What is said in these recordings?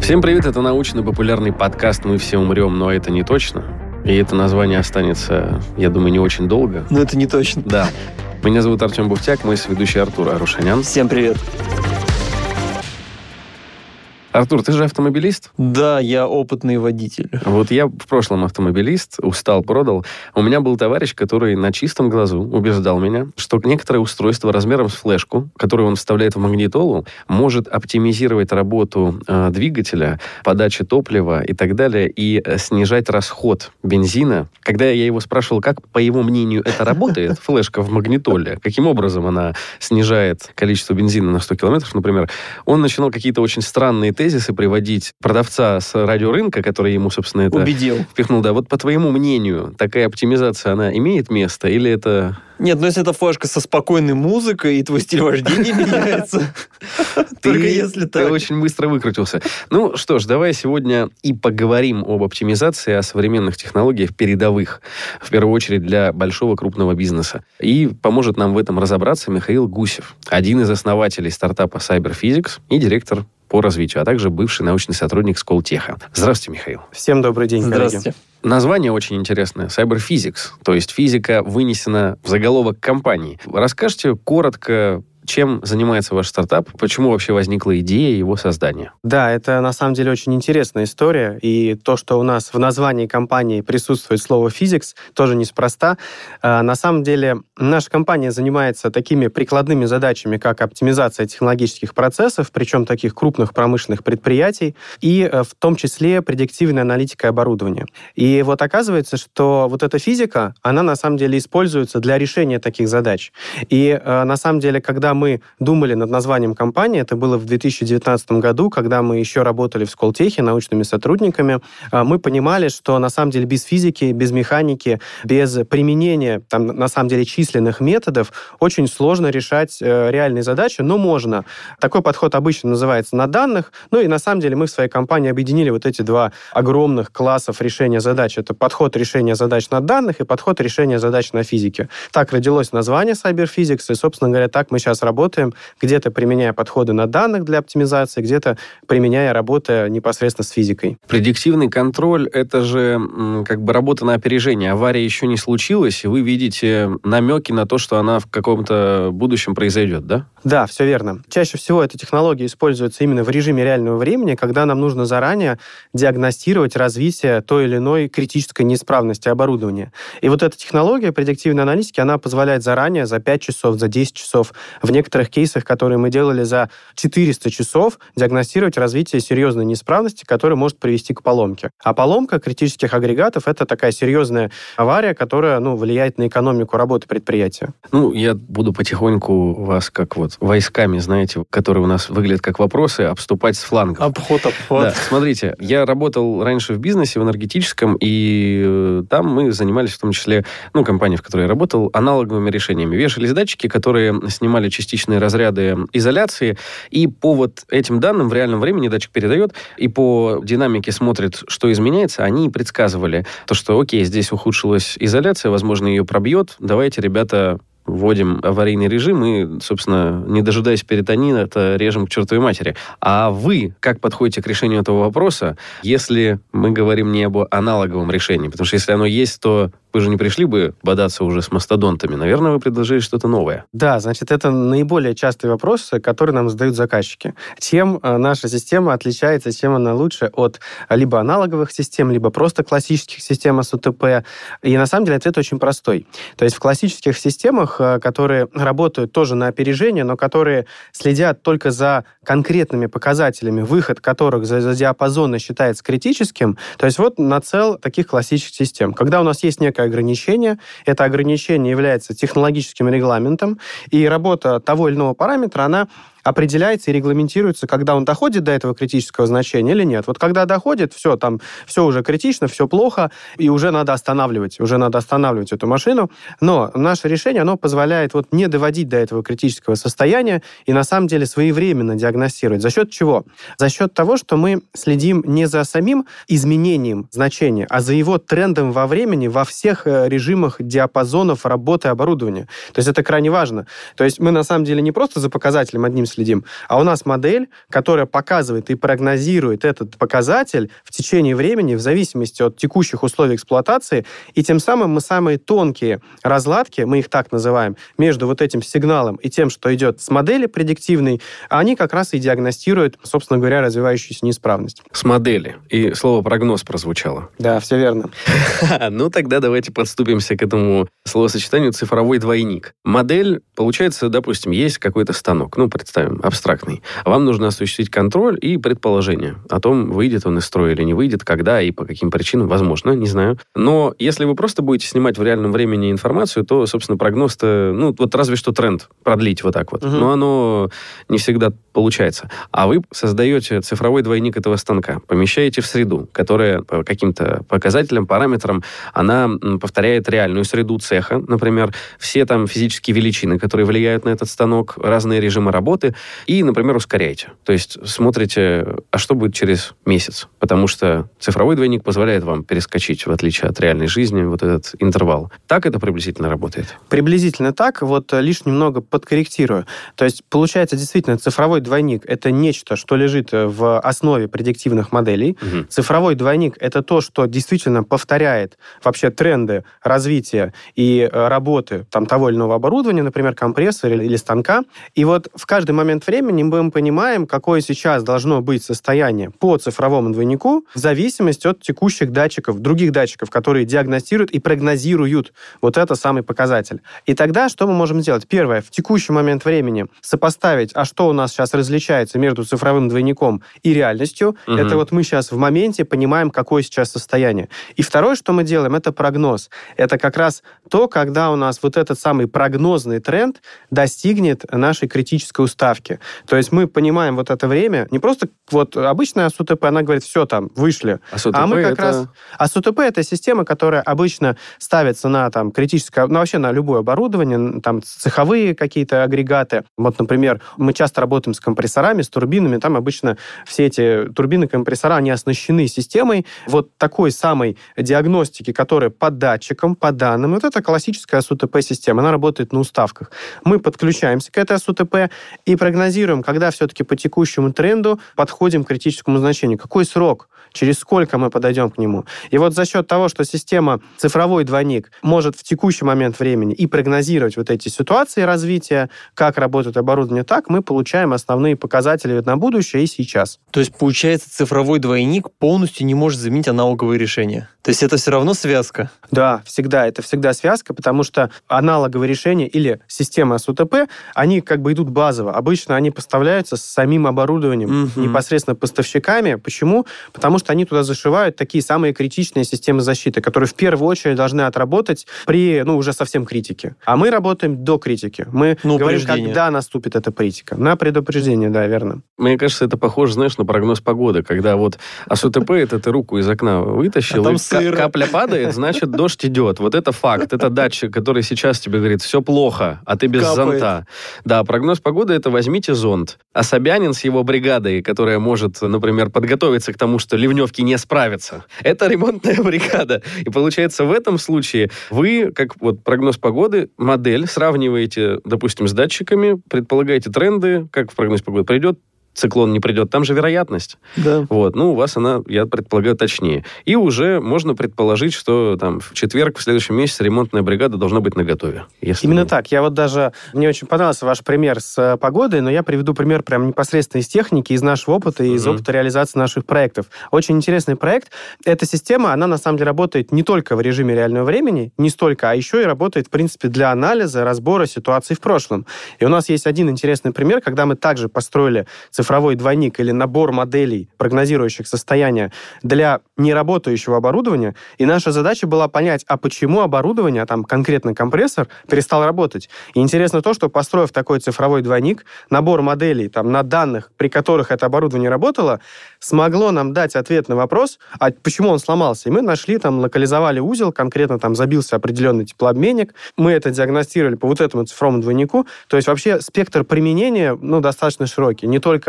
Всем привет, это научно-популярный подкаст «Мы все умрем, но это не точно». И это название останется, я думаю, не очень долго. Но это не точно. Да. Меня зовут Артем Буфтяк, мой соведущий Артур Арушанян. Всем привет. Артур, ты же автомобилист? Да, я опытный водитель. Вот я в прошлом автомобилист, устал, продал. У меня был товарищ, который на чистом глазу убеждал меня, что некоторое устройство размером с флешку, которое он вставляет в магнитолу, может оптимизировать работу двигателя, подачи топлива и так далее, и снижать расход бензина. Когда я его спрашивал, как, по его мнению, это работает, флешка в магнитоле, каким образом она снижает количество бензина на 100 километров, например, он начинал какие-то очень странные тезисы приводить продавца с радиорынка, который ему, собственно, это убедил. Впихнул. Да, вот по твоему мнению, такая оптимизация, она имеет место или это... Нет, если это флешка со спокойной музыкой, и твой стиль вождения меняется. Только если так. Ты очень быстро выкрутился. Ну что ж, давай сегодня и поговорим об оптимизации, о современных технологиях передовых, в первую очередь для большого крупного бизнеса. И поможет нам в этом разобраться Михаил Гусев, один из основателей стартапа CyberPhysics и директор по развитию, а также бывший научный сотрудник Сколтеха. Здравствуйте, Михаил. Всем добрый день, коллеги. Здравствуйте. Название очень интересное. CyberPhysics, то есть физика вынесена в заголовок компании. Расскажите коротко, чем занимается ваш стартап, почему вообще возникла идея его создания? Да, это на самом деле очень интересная история, и то, что у нас в названии компании присутствует слово «physics», тоже неспроста. На самом деле наша компания занимается такими прикладными задачами, как оптимизация технологических процессов, причем таких крупных промышленных предприятий, и в том числе предиктивная аналитика оборудования. И вот оказывается, что вот эта физика, она на самом деле используется для решения таких задач. И на самом деле, когда мы думали над названием компании, это было в 2019 году, когда мы еще работали в Сколтехе научными сотрудниками, мы понимали, что на самом деле без физики, без механики, без применения там, на самом деле численных методов очень сложно решать реальные задачи, но можно. Такой подход обычно называется на данных, ну и на самом деле мы в своей компании объединили вот эти два огромных классов решения задач. Это подход решения задач на данных и подход решения задач на физике. Так родилось название CyberPhysics, и, собственно говоря, так мы сейчас работаем, где-то применяя подходы на данных для оптимизации, где-то применяя работы непосредственно с физикой. Предиктивный контроль — это же как бы работа на опережение. Авария еще не случилась, и вы видите намеки на то, что она в каком-то будущем произойдет, да? Да, все верно. Чаще всего эта технология используется именно в режиме реального времени, когда нам нужно заранее диагностировать развитие той или иной критической неисправности оборудования. И вот эта технология предиктивной аналитики, она позволяет заранее, за 5 часов, за 10 часов, в некоторых кейсах, которые мы делали за 400 часов, диагностировать развитие серьезной неисправности, которая может привести к поломке. А поломка критических агрегатов — это такая серьезная авария, которая влияет на экономику работы предприятия. Я буду потихоньку вас, как вот войсками, знаете, которые у нас выглядят как вопросы, обступать с флангов. Обход. Да, смотрите, я работал раньше в бизнесе, в энергетическом, и там мы занимались в том числе, компания, в которой я работал, аналоговыми решениями. Вешались датчики, которые снимали частичные разряды изоляции, и по вот этим данным в реальном времени датчик передает, и по динамике смотрит, что изменяется, они предсказывали то, что, окей, здесь ухудшилась изоляция, возможно, ее пробьет, давайте, ребята, вводим аварийный режим и, собственно, не дожидаясь перитонина, это режем к чертовой матери. А вы как подходите к решению этого вопроса, если мы говорим не об аналоговом решении? Потому что если оно есть, то вы же не пришли бы бодаться уже с мастодонтами. Наверное, вы предложили что-то новое. Да, значит, это наиболее частый вопрос, который нам задают заказчики. Чем наша система отличается, чем она лучше от либо аналоговых систем, либо просто классических систем СУТП? И на самом деле ответ очень простой. То есть в классических системах, которые работают тоже на опережение, но которые следят только за конкретными показателями, выход которых за диапазоны считается критическим, то есть вот нацел таких классических систем. Когда у нас есть некое ограничение, это ограничение является технологическим регламентом, и работа того или иного параметра, она определяется и регламентируется, когда он доходит до этого критического значения или нет. Вот когда доходит, все уже критично, все плохо, и уже надо останавливать эту машину. Но наше решение, оно позволяет не доводить до этого критического состояния и на самом деле своевременно диагностировать. За счет чего? За счет того, что мы следим не за самим изменением значения, а за его трендом во времени во всех режимах диапазонов работы оборудования. То есть это крайне важно. То есть мы на самом деле не просто за показателем одним следим, следим, а у нас модель, которая показывает и прогнозирует этот показатель в течение времени в зависимости от текущих условий эксплуатации, и тем самым мы самые тонкие разладки, мы их так называем, между вот этим сигналом и тем, что идет с модели предиктивной, они как раз и диагностируют, собственно говоря, развивающуюся неисправность. С модели. И слово «прогноз» прозвучало. Да, все верно. Ну, тогда давайте подступимся к этому словосочетанию «цифровой двойник». Модель, получается, допустим, есть какой-то станок, ну, представим, абстрактный. Вам нужно осуществить контроль и предположение о том, выйдет он из строя или не выйдет, когда и по каким причинам, возможно, не знаю. Но если вы просто будете снимать в реальном времени информацию, то, собственно, прогноз-то, ну, вот разве что тренд продлить вот так вот. Но оно не всегда получается. А вы создаете цифровой двойник этого станка, помещаете в среду, которая по каким-то показателям, параметрам, она повторяет реальную среду цеха, например, все там физические величины, которые влияют на этот станок, разные режимы работы, и, например, ускоряете. То есть смотрите, а что будет через месяц? Потому что цифровой двойник позволяет вам перескочить, в отличие от реальной жизни, вот этот интервал. Так это приблизительно работает? Приблизительно так, вот лишь немного подкорректирую. То есть, получается, действительно, цифровой двойник — это нечто, что лежит в основе предиктивных моделей. Цифровой двойник — это то, что действительно повторяет вообще тренды развития и работы там, того или иного оборудования, например, компрессора или станка. И вот в каждый момент времени мы понимаем, какое сейчас должно быть состояние по цифровому двойнику в зависимости от текущих датчиков, других датчиков, которые диагностируют и прогнозируют вот это самый показатель. И тогда что мы можем сделать? Первое, в текущий момент времени сопоставить, а что у нас сейчас различается между цифровым двойником и реальностью. Это вот мы сейчас в моменте понимаем, какое сейчас состояние. И второе, что мы делаем, это прогноз. Это как раз то, когда у нас вот этот самый прогнозный тренд достигнет нашей критической уставки. То есть мы понимаем вот это время, не просто вот обычная СУТП, она говорит, все там, вышли. А мы как раз... СУТП — это система, которая обычно ставится на там критическое, ну вообще на любое оборудование, там цеховые какие-то агрегаты. Вот, например, мы часто работаем с компрессорами, с турбинами, там обычно все эти турбины, компрессора, они оснащены системой вот такой самой диагностики, которая по датчикам, по данным. Вот это классическая СУТП-система, она работает на уставках. Мы подключаемся к этой СУТП и прогнозируем, когда все-таки по текущему тренду подходим к критическому значению. Какой срок? Через сколько мы подойдем к нему? И вот за счет того, что система цифровой двойник может в текущий момент времени и прогнозировать вот эти ситуации развития, как работает оборудование, так мы получаем основные показатели на будущее и сейчас. То есть, получается, цифровой двойник полностью не может заменить аналоговые решения. То есть это все равно связка? Да, всегда. Это всегда связка, потому что аналоговые решения или система СУТП, они как бы идут базово. Обычно они поставляются с самим оборудованием, непосредственно поставщиками. Почему? Потому что они туда зашивают такие самые критичные системы защиты, которые в первую очередь должны отработать при, уже совсем критике. А мы работаем до критики. Мы говорим, когда наступит эта критика. На предупреждение, да, верно. Мне кажется, это похоже, знаешь, на прогноз погоды, когда вот СУТП, это ты руку из окна вытащил, и капля падает, значит, дождь идет. Вот это факт. Это датчик, который сейчас тебе говорит, все плохо, а ты без зонта. Да, прогноз погоды — это возьмите зонт. А Собянин с его бригадой, которая может, например, подготовиться к тому, что ливневки не справятся, это ремонтная бригада. И получается, в этом случае вы, как вот прогноз погоды, модель сравниваете, допустим, с датчиками, предполагаете тренды, как в прогнозе погоды придет, циклон не придет, там же вероятность. Да. Вот. У вас она, я предполагаю, точнее. И уже можно предположить, что там в четверг, в следующем месяце ремонтная бригада должна быть наготове. Именно так. Я вот даже... Мне очень понравился ваш пример с погодой, но я приведу пример прям непосредственно из техники, из нашего опыта и из опыта реализации наших проектов. Очень интересный проект. Эта система, она на самом деле работает не только в режиме реального времени, не столько, а еще и работает, в принципе, для анализа, разбора ситуаций в прошлом. И у нас есть один интересный пример, когда мы также построили цифровой двойник или набор моделей, прогнозирующих состояние для неработающего оборудования, и наша задача была понять, а почему оборудование, там конкретно компрессор, перестал работать. И интересно то, что, построив такой цифровой двойник, набор моделей там, на данных, при которых это оборудование работало, смогло нам дать ответ на вопрос, а почему он сломался. И мы нашли, там, локализовали узел, конкретно там забился определенный теплообменник, мы это диагностировали по вот этому цифровому двойнику. То есть вообще спектр применения достаточно широкий. Не только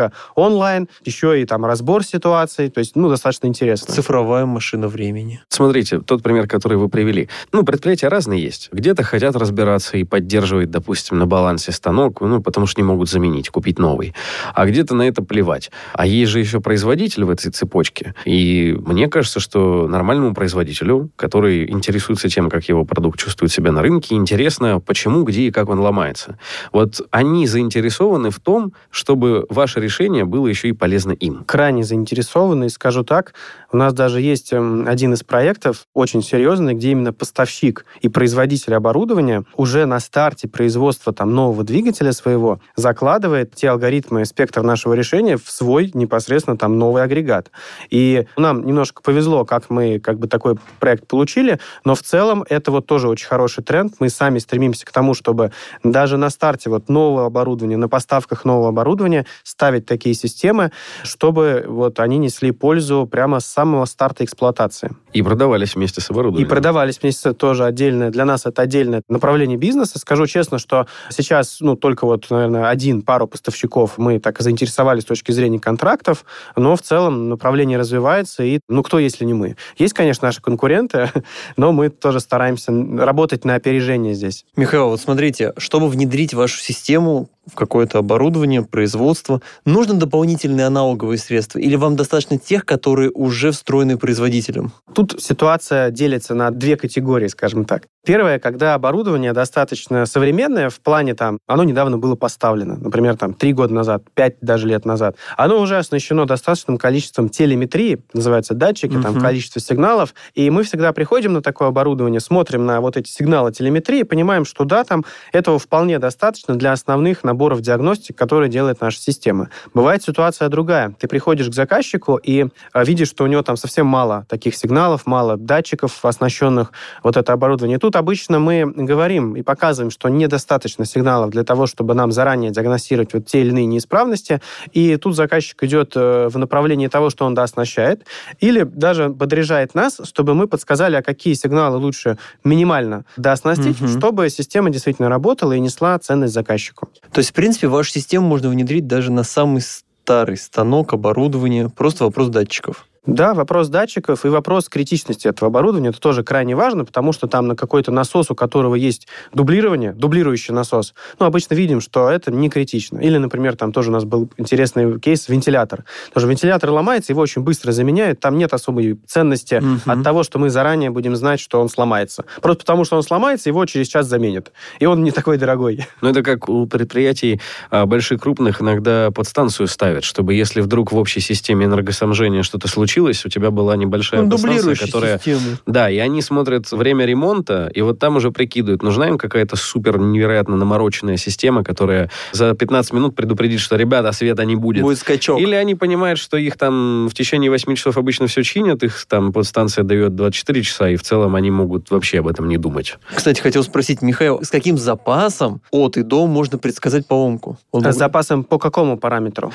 только онлайн, еще и там разбор ситуаций, то есть, достаточно интересно. Цифровая машина времени. Смотрите, тот пример, который вы привели. Предприятия разные есть. Где-то хотят разбираться и поддерживать, допустим, на балансе станок, потому что не могут заменить, купить новый. А где-то на это плевать. А есть же еще производитель в этой цепочке. И мне кажется, что нормальному производителю, который интересуется тем, как его продукт чувствует себя на рынке, интересно, почему, где и как он ломается. Вот они заинтересованы в том, чтобы ваше решение было еще и полезно им. Крайне заинтересованы, и скажу так, у нас даже есть один из проектов, очень серьезный, где именно поставщик и производитель оборудования уже на старте производства нового двигателя своего закладывает те алгоритмы, спектр нашего решения в свой непосредственно новый агрегат. И нам немножко повезло, как мы такой проект получили, но в целом это тоже очень хороший тренд. Мы сами стремимся к тому, чтобы даже на старте нового оборудования, на поставках нового оборудования ставить такие системы, чтобы они несли пользу прямо с самого старта эксплуатации. И продавались вместе с оборудованием. И продавались вместе тоже отдельно. Для нас это отдельное направление бизнеса. Скажу честно, что сейчас только наверное, пару поставщиков мы так заинтересовались с точки зрения контрактов, но в целом направление развивается, и кто, если не мы? Есть, конечно, наши конкуренты, но мы тоже стараемся работать на опережение здесь. Михаил, смотрите, чтобы внедрить вашу систему в какое-то оборудование, производство, нужны дополнительные аналоговые средства или вам достаточно тех, которые уже встроены производителем? Тут ситуация делится на две категории, скажем так. Первое, когда оборудование достаточно современное, в плане оно недавно было поставлено, например, 3 года назад, 5 даже лет назад. Оно уже оснащено достаточным количеством телеметрии, называется датчики, количество сигналов, и мы всегда приходим на такое оборудование, смотрим на эти сигналы телеметрии, понимаем, что да, этого вполне достаточно для основных наборов диагностик, которые делает наша система. Бывает ситуация другая. Ты приходишь к заказчику и видишь, что у него совсем мало таких сигналов, мало датчиков, оснащенных это оборудование. Тут обычно мы говорим и показываем, что недостаточно сигналов для того, чтобы нам заранее диагностировать те или иные неисправности, и тут заказчик идет в направлении того, что он дооснащает, или даже подряжает нас, чтобы мы подсказали, а какие сигналы лучше минимально дооснастить, чтобы система действительно работала и несла ценность заказчику. То есть, в принципе, вашу систему можно внедрить даже на самый старый станок, оборудование, просто вопрос датчиков. Да, вопрос датчиков и вопрос критичности этого оборудования, это тоже крайне важно, потому что на какой-то насос, у которого есть дублирование, дублирующий насос, обычно видим, что это не критично. Или, например, тоже у нас был интересный кейс, вентилятор. Тоже вентилятор ломается, его очень быстро заменяют, там нет особой ценности от того, что мы заранее будем знать, что он сломается. Просто потому, что он сломается, его через час заменят. И он не такой дорогой. Это как у предприятий больших, крупных иногда подстанцию ставят, чтобы если вдруг в общей системе энергоснабжения что-то случилось, у тебя была небольшая подстанция, которая... системы. Да, и они смотрят время ремонта, и там уже прикидывают, нужна им какая-то супер невероятно намороченная система, которая за 15 минут предупредит, что, ребята, света не будет. Будет скачок. Или они понимают, что их в течение 8 часов обычно все чинят, их подстанция дает 24 часа, и в целом они могут вообще об этом не думать. Кстати, хотел спросить, Михаил, с каким запасом от и до можно предсказать поломку? С запасом по какому параметру?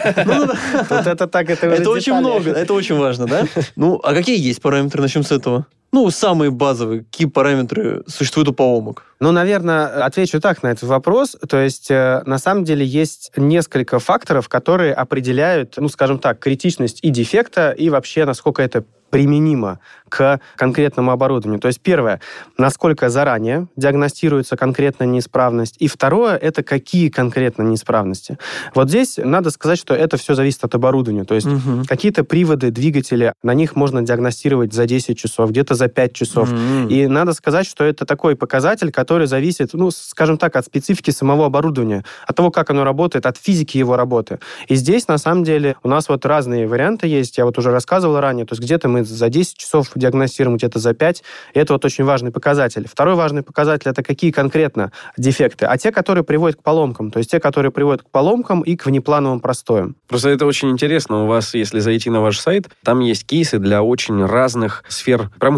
Это так, это очень много, это очень важно, да? А какие есть параметры? Начнем с этого. Самые базовые, какие параметры существуют у поломок? Наверное, отвечу так на этот вопрос. То есть, на самом деле, есть несколько факторов, которые определяют, скажем так, критичность и дефекта, и вообще, насколько это применимо к конкретному оборудованию. То есть, первое, насколько заранее диагностируется конкретная неисправность, и второе, это какие конкретно неисправности. Здесь надо сказать, что это все зависит от оборудования. То есть, какие-то приводы, двигатели, на них можно диагностировать за 10 часов, где-то за 5 часов. И надо сказать, что это такой показатель, который зависит, скажем так, от специфики самого оборудования, от того, как оно работает, от физики его работы. И здесь, на самом деле, у нас разные варианты есть. Я уже рассказывал ранее, то есть где-то мы за 10 часов диагностируем, где-то за 5. И это очень важный показатель. Второй важный показатель — это какие конкретно дефекты. А те, которые приводят к поломкам. То есть те, которые приводят к поломкам и к внеплановым простоям. Просто это очень интересно. У вас, если зайти на ваш сайт, там есть кейсы для очень разных сфер промышленности.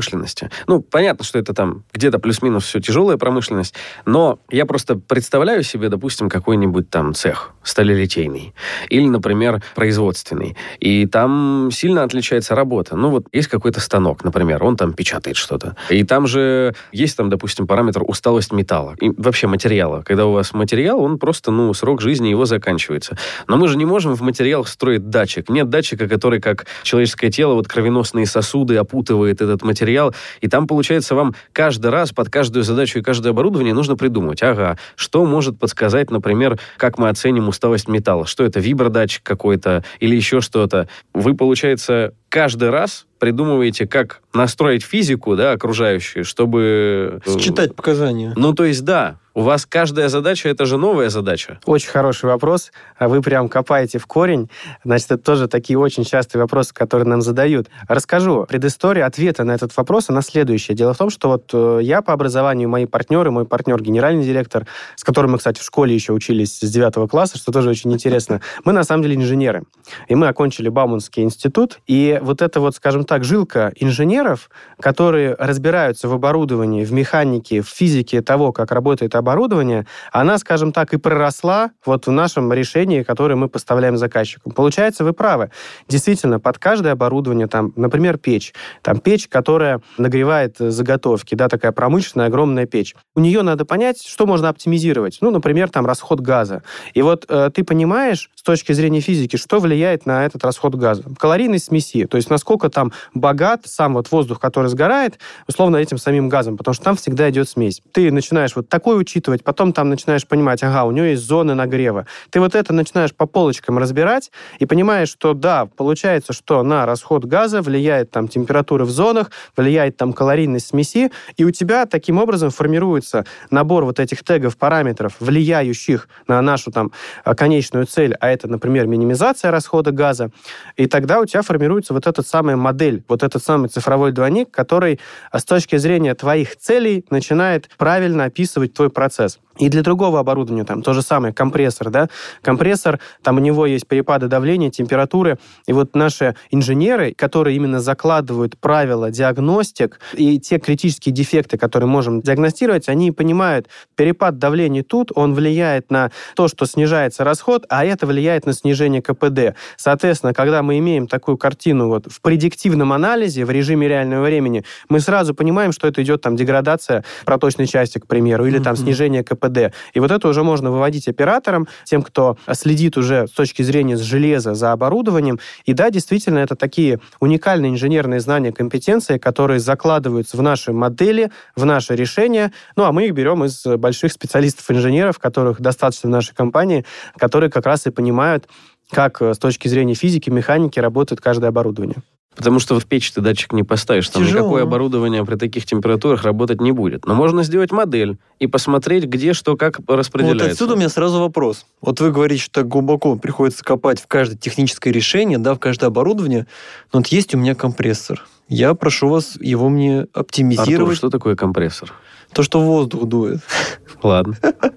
промышленности. Ну, понятно, что это там где-то плюс-минус все тяжелая промышленность, но я просто представляю себе, допустим, какой-нибудь там цех сталелитейный или, например, производственный, и там сильно отличается работа. Ну, вот есть какой-то станок, например, он там печатает что-то, и там же есть там, допустим, параметр усталость металла и вообще материала. Когда у вас материал, он просто, срок жизни его заканчивается. Но мы же не можем в материал встроить датчик. Нет датчика, который, как человеческое тело, вот кровеносные сосуды опутывает этот материал, и там, получается, вам каждый раз под каждую задачу и каждое оборудование нужно придумать, что может подсказать, например, как мы оценим усталость металла. Что это, вибродатчик какой-то или еще что-то. Вы, получается, каждый раз придумываете, как настроить физику, да, окружающую, чтобы... Считать показания. То есть, да, у вас каждая задача — это же новая задача. Очень хороший вопрос. Вы прям копаете в корень. Значит, это тоже такие очень частые вопросы, которые нам задают. Расскажу. Предыстория ответа на этот вопрос, она следующая. Дело в том, что вот я по образованию, мои партнеры, мой партнер, генеральный директор, с которым мы, кстати, в школе еще учились с 9 класса, что тоже очень интересно, мы на самом деле инженеры. И мы окончили Бауманский институт. И вот это вот, скажем так, жилка инженеров, которые разбираются в оборудовании, в механике, в физике того, как работает оборудование, она, скажем так, и проросла вот в нашем решении, которое мы поставляем заказчикам. Получается, вы правы. Действительно, под каждое оборудование, там, например, печь, которая нагревает заготовки, да, такая промышленная огромная печь. У нее надо понять, что можно оптимизировать. Например, там, расход газа. И вот ты понимаешь, с точки зрения физики, что влияет на этот расход газа. Калорийность смеси, то есть насколько там богат сам вот воздух, который сгорает, условно, этим самим газом, потому что там всегда идет смесь. Ты начинаешь вот такое учитывать, потом там начинаешь понимать, у него есть зоны нагрева. Ты вот это начинаешь по полочкам разбирать и понимаешь, что да, получается, что на расход газа влияет там температура в зонах, влияет там калорийность смеси, и у тебя таким образом формируется набор вот этих тегов, параметров, влияющих на нашу там конечную цель, а это, например, минимизация расхода газа, и тогда у тебя формируется вот эта самая модель, вот этот самый цифровой двойник, который с точки зрения твоих целей начинает правильно описывать твой процесс. И для другого оборудования там то же самое, компрессор, да? Компрессор, там у него есть перепады давления, температуры, и вот наши инженеры, которые именно закладывают правила диагностик и те критические дефекты, которые можем диагностировать, они понимают, перепад давления тут, он влияет на то, что снижается расход, а это влияет на снижение КПД. Соответственно, когда мы имеем такую картину вот в предиктивном анализе, в режиме реального времени, мы сразу понимаем, что это идет там деградация проточной части, к примеру, или там снижение КПД. И вот это уже можно выводить операторам, тем, кто следит уже с точки зрения железа за оборудованием. И да, действительно, это такие уникальные инженерные знания, компетенции, которые закладываются в наши модели, в наши решения. А мы их берем из больших специалистов-инженеров, которых достаточно в нашей компании, которые как раз и понимают, как с точки зрения физики, механики работает каждое оборудование. Потому что в печь ты датчик не поставишь. Там никакое оборудование при таких температурах работать не будет. Но можно сделать модель и посмотреть, где что, как распределяется. Вот отсюда у меня сразу вопрос. Вот вы говорите, что так глубоко приходится копать в каждое техническое решение, да, в каждое оборудование. Но вот есть у меня компрессор. Я прошу вас его мне оптимизировать. Артур, что такое компрессор? То, что воздух дует. Ладно.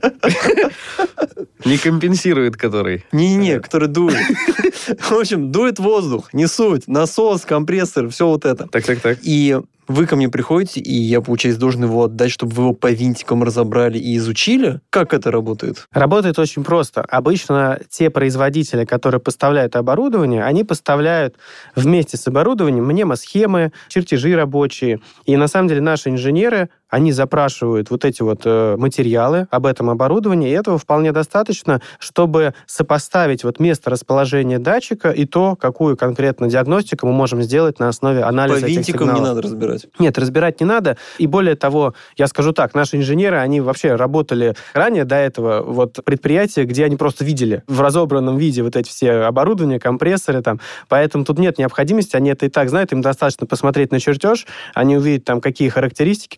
Не компенсирует который? Не-не, который дует. В общем, дует воздух, не суть. Насос, компрессор, все вот это. Так. И вы ко мне приходите, и я, получается, должен его отдать, чтобы вы его по винтикам разобрали и изучили? Как это работает? Работает очень просто. Обычно те производители, которые поставляют оборудование, они поставляют вместе с оборудованием мнемосхемы, чертежи рабочие. И на самом деле наши инженеры, они запрашивают вот эти вот материалы об этом оборудовании, и этого вполне достаточно, чтобы сопоставить вот место расположения датчика и то, какую конкретно диагностику мы можем сделать на основе анализа этих сигналов. По винтикам не надо разбирать? Нет, разбирать не надо. И более того, я скажу так, наши инженеры, они вообще работали ранее до этого вот предприятия, где они просто видели в разобранном виде вот эти все оборудования, компрессоры там. Поэтому тут нет необходимости, они это и так знают, им достаточно посмотреть на чертеж, они увидят там, какие характеристики, какие параметры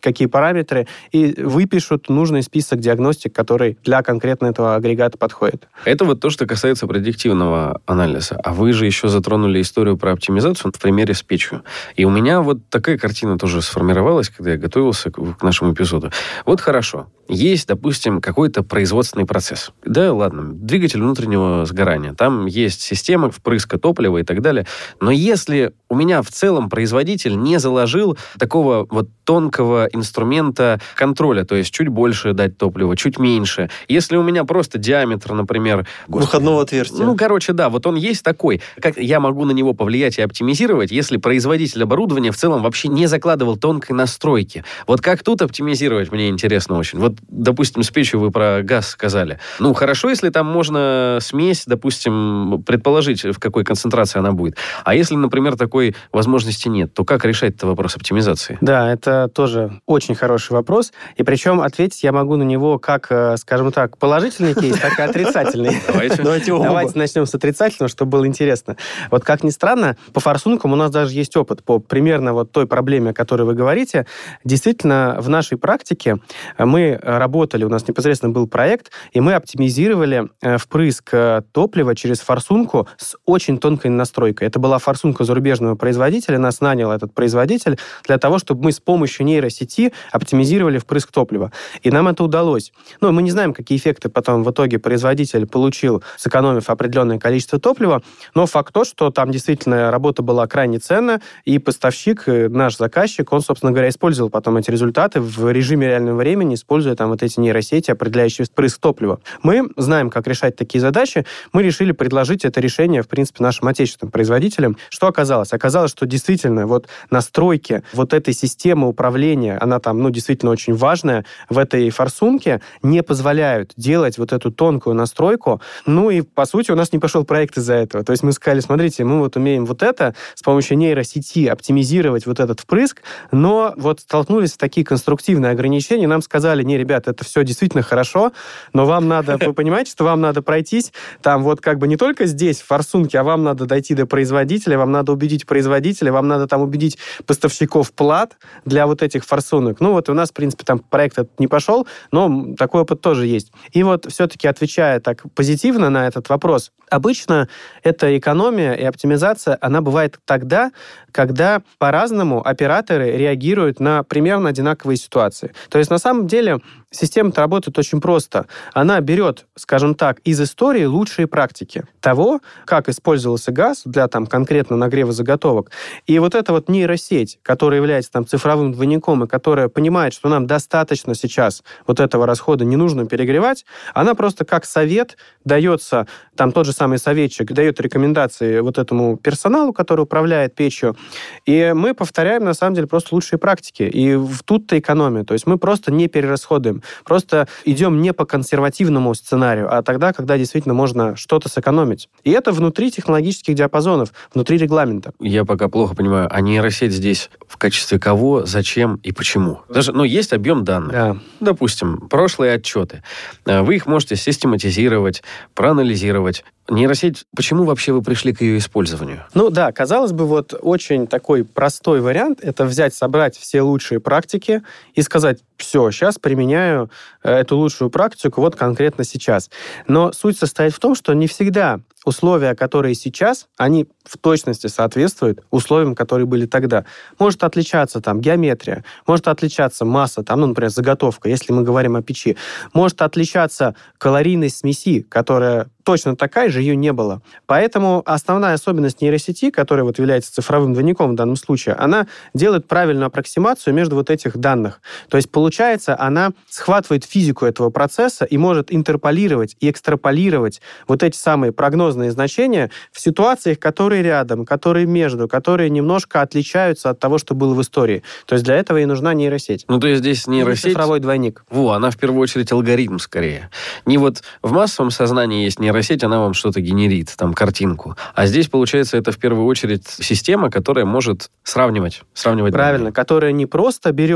параметры и выпишут нужный список диагностик, который для конкретно этого агрегата подходит. Это вот то, что касается предиктивного анализа. А вы же еще затронули историю про оптимизацию в примере с печью. И у меня вот такая картина тоже сформировалась, когда я готовился к нашему эпизоду. Вот хорошо. Есть, допустим, какой-то производственный процесс. Да, ладно, двигатель внутреннего сгорания. Там есть система впрыска топлива и так далее. Но если у меня в целом производитель не заложил такого вот тонкого инструмента контроля, то есть чуть больше дать топлива, чуть меньше. Если у меня просто диаметр, например... Выходного отверстия. Ну, короче, да, вот он есть такой. Как я могу на него повлиять и оптимизировать, если производитель оборудования в целом вообще не закладывал тонкой настройки? Вот как тут оптимизировать, мне интересно очень. Вот, допустим, с печью вы про газ сказали. Ну, хорошо, если там можно смесь, допустим, предположить, в какой концентрации она будет. А если, например, такой возможности нет, то как решать этот вопрос оптимизации? Да, это тоже очень хороший вопрос. И причем ответить я могу на него как, скажем так, положительный кейс, так и отрицательный. Давайте начнем с отрицательного, чтобы было интересно. Вот как ни странно, по форсункам у нас даже есть опыт по примерно вот той проблеме, о которой вы говорите. Действительно, в нашей практике мы работали, у нас непосредственно был проект, и мы оптимизировали впрыск топлива через форсунку с очень тонкой настройкой. Это была форсунка зарубежного производителя, нас нанял этот производитель для того, чтобы мы с помощью нейросети оптимизировали впрыск топлива. И нам это удалось. Ну, мы не знаем, какие эффекты потом в итоге производитель получил, сэкономив определенное количество топлива, но факт то, что там действительно работа была крайне ценна, и поставщик, наш заказчик, он, собственно говоря, использовал потом эти результаты в режиме реального времени, используя там вот эти нейросети, определяющие впрыск топлива. Мы знаем, как решать такие задачи. Мы решили предложить это решение, в принципе, нашим отечественным производителям. Что оказалось? Оказалось, что действительно вот настройки вот этой системы управления, она там, ну, действительно очень важная, в этой форсунке не позволяют делать вот эту тонкую настройку. Ну и, по сути, у нас не пошел проект из-за этого. То есть мы сказали, смотрите, мы вот умеем вот это с помощью нейросети оптимизировать вот этот впрыск, но вот столкнулись с такие конструктивные ограничения, нам сказали, не, ребят, это все действительно хорошо, но вам надо, вы понимаете, что вам надо пройтись там вот как бы не только здесь, в форсунке, а вам надо дойти до производителя, вам надо убедить производителя, вам надо там убедить поставщиков плат для вот этих форсунок. Ну вот у нас, в принципе, там проект этот не пошел, но такой опыт тоже есть. И вот все-таки отвечая так позитивно на этот вопрос, обычно эта экономия и оптимизация, она бывает тогда, когда по-разному операторы реагируют на примерно одинаковые ситуации. То есть на самом деле система-то работает очень просто. Она берет, скажем так, из истории лучшие практики того, как использовался газ для там конкретно нагрева заготовок. И вот эта вот нейросеть, которая является там цифровым двойником и которая понимает, что нам достаточно сейчас вот этого расхода не нужно перегревать, она просто как совет дается, там тот же самый советчик дает рекомендации вот этому персоналу, который управляет печью, и мы повторяем, на самом деле, просто лучшие практики. И тут-то экономия. То есть мы просто не перерасходуем. Просто идем не по консервативному сценарию, а тогда, когда действительно можно что-то сэкономить. И это внутри технологических диапазонов, внутри регламента. Я пока плохо понимаю, а нейросеть здесь в качестве кого, зачем и почему? Даже, ну, есть объем данных. Да. Допустим, прошлые отчеты. Вы их можете систематизировать, проанализировать. Нейросеть, почему вообще вы пришли к ее использованию? Ну да, казалось бы, вот очень такой простой вариант — это взять, собрать все лучшие практики и сказать, все, сейчас применяю эту лучшую практику вот конкретно сейчас. Но суть состоит в том, что не всегда условия, которые сейчас, они в точности соответствуют условиям, которые были тогда. Может отличаться там геометрия, может отличаться масса, там, ну, например, заготовка, если мы говорим о печи. Может отличаться калорийность смеси, которая точно такая же, ее не было. Поэтому основная особенность нейросети, которая вот является цифровым двойником в данном случае, она делает правильную аппроксимацию между вот этих данных. То есть, получается, она схватывает физику этого процесса и может интерполировать и экстраполировать вот эти самые прогнозные значения в ситуациях, которые рядом, которые между, которые немножко отличаются от того, что было в истории. То есть для этого и нужна нейросеть. Ну, то есть здесь нейросеть... Цифровой двойник. Она в первую очередь алгоритм скорее. Не вот в массовом сознании есть нейросеть, она вам что-то генерит, там, картинку. А здесь, получается, это в первую очередь система, которая может сравнивать Правильно, данные. Которая не просто берет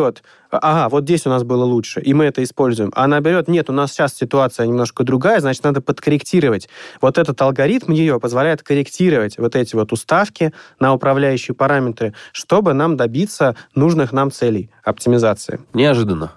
ага, вот здесь у нас было лучше, и мы это используем. А она берет, нет, у нас сейчас ситуация немножко другая, значит, надо подкорректировать. Вот этот алгоритм ее позволяет корректировать вот эти вот уставки на управляющие параметры, чтобы нам добиться нужных нам целей оптимизации. Неожиданно.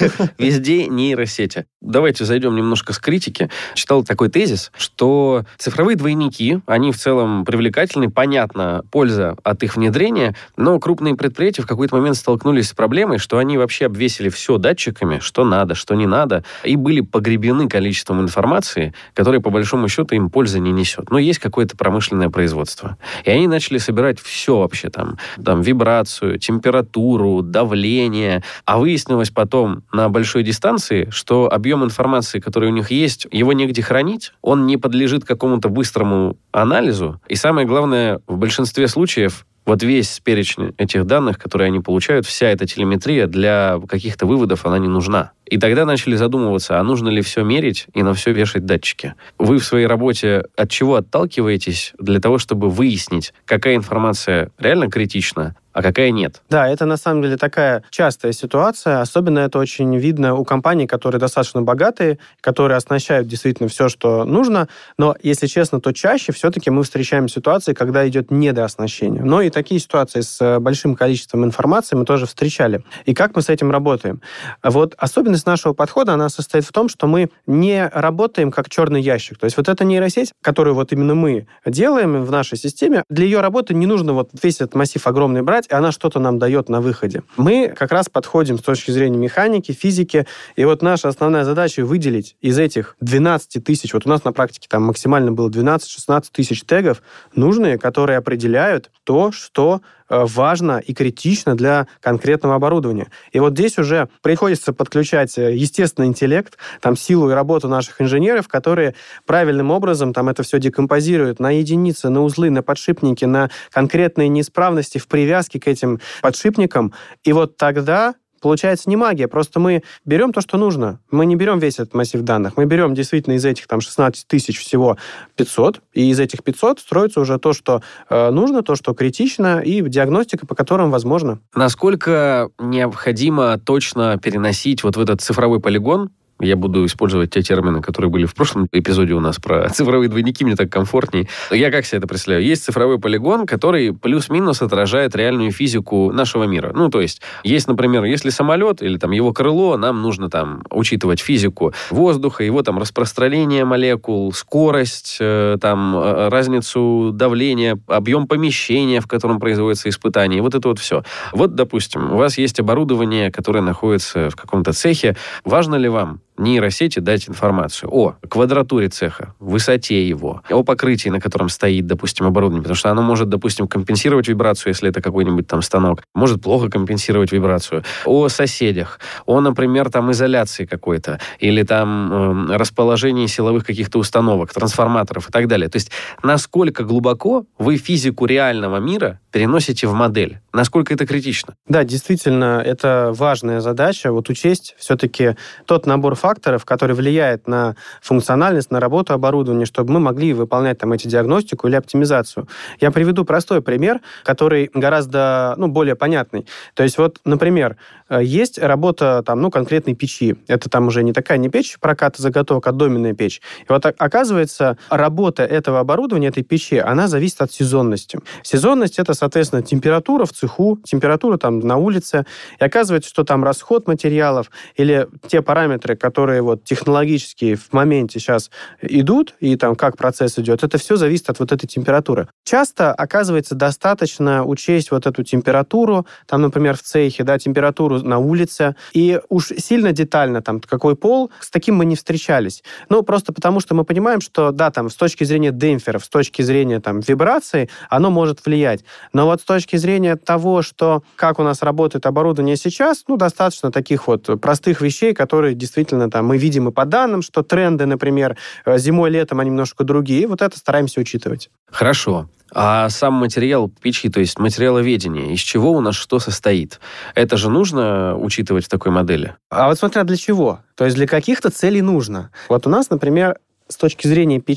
Везде нейросети. Давайте зайдем немножко с критики. Читал такой тезис, что цифровые двойники, они в целом привлекательны, понятна польза от их внедрения, но крупные предприятия в какой-то момент столкнулись с проблемой, что они вообще обвесили все датчиками, что надо, что не надо, и были погребены количеством информации, которая, по большому счету, им пользы не несет. Но есть какое-то промышленное производство. И они начали собирать все вообще там вибрацию, температуру, давление. А выяснилось потом на большой дистанции, что объем информации, который у них есть, его негде хранить, он не подлежит какому-то быстрому анализу. И самое главное, в большинстве случаев вот весь перечень этих данных, которые они получают, вся эта телеметрия для каких-то выводов, она не нужна. И тогда начали задумываться, а нужно ли все мерить и на все вешать датчики. Вы в своей работе от чего отталкиваетесь для того, чтобы выяснить, какая информация реально критична, а какая нет? Да, это на самом деле такая частая ситуация. Особенно это очень видно у компаний, которые достаточно богатые, которые оснащают действительно все, что нужно. Но, если честно, то чаще все-таки мы встречаем ситуации, когда идет недооснащение. Но и такие ситуации с большим количеством информации мы тоже встречали. И как мы с этим работаем? Вот особенность нашего подхода, она состоит в том, что мы не работаем как черный ящик. То есть вот эта нейросеть, которую вот именно мы делаем в нашей системе, для ее работы не нужно вот весь этот массив огромный брать, и она что-то нам дает на выходе. Мы как раз подходим с точки зрения механики, физики, и вот наша основная задача выделить из этих 12 тысяч, вот у нас на практике там максимально было 12-16 тысяч тегов, нужные, которые определяют то, что важно и критично для конкретного оборудования. И вот здесь уже приходится подключать естественный интеллект, там, силу и работу наших инженеров, которые правильным образом там это все декомпозируют на единицы, на узлы, на подшипники, на конкретные неисправности в привязке к этим подшипникам. И вот тогда получается не магия, просто мы берем то, что нужно. Мы не берем весь этот массив данных. Мы берем действительно из этих там 16 тысяч всего 500, и из этих 500 строится уже то, что нужно, то, что критично, и диагностика, по которым возможно. Насколько необходимо точно переносить вот в этот цифровой полигон? Я буду использовать те термины, которые были в прошлом эпизоде у нас про цифровые двойники, мне так комфортней. Я как себе это представляю? Есть цифровой полигон, который плюс-минус отражает реальную физику нашего мира. Ну, то есть, например, если самолет или там его крыло, нам нужно там учитывать физику воздуха, его там распространение молекул, скорость, там разницу давления, объем помещения, в котором производится испытание, вот это вот все. Вот, допустим, у вас есть оборудование, которое находится в каком-то цехе. Важно ли вам нейросети дать информацию о квадратуре цеха, высоте его, о покрытии, на котором стоит, допустим, оборудование, потому что оно может, допустим, компенсировать вибрацию, если это какой-нибудь там станок, может плохо компенсировать вибрацию, о соседях, о, например, там изоляции какой-то, или там расположении силовых каких-то установок, трансформаторов и так далее. То есть насколько глубоко вы физику реального мира переносите в модель, насколько это критично? Да, действительно, это важная задача, вот учесть все-таки тот набор факторов, который влияет на функциональность, на работу оборудования, чтобы мы могли выполнять там эти диагностику или оптимизацию. Я приведу простой пример, который гораздо более понятный. То есть вот, например, есть работа там, конкретной печи. Это там уже не такая не печь проката заготовок, а доменная печь. И вот оказывается, работа этого оборудования, этой печи, она зависит от сезонности. Сезонность — это, соответственно, температура в цеху, температура там на улице. И оказывается, что там расход материалов или те параметры, которые вот технологически в моменте сейчас идут, и там как процесс идет, это все зависит от вот этой температуры. Часто, оказывается, достаточно учесть вот эту температуру, там, например, в цехе, да, температуру на улице, и уж сильно детально, там, какой пол, с таким мы не встречались. Просто потому, что мы понимаем, что, да, там, с точки зрения демпферов, с точки зрения, там, вибрации, оно может влиять. Но вот с точки зрения того, что как у нас работает оборудование сейчас, достаточно таких вот простых вещей, которые действительно там мы видим и по данным, что тренды, например, зимой-летом, они немножко другие. Вот это стараемся учитывать. Хорошо. А сам материал печи, то есть материаловедение, из чего у нас что состоит? Это же нужно учитывать в такой модели? А вот смотря для чего. То есть для каких-то целей нужно. Вот у нас, например, с точки зрения печи,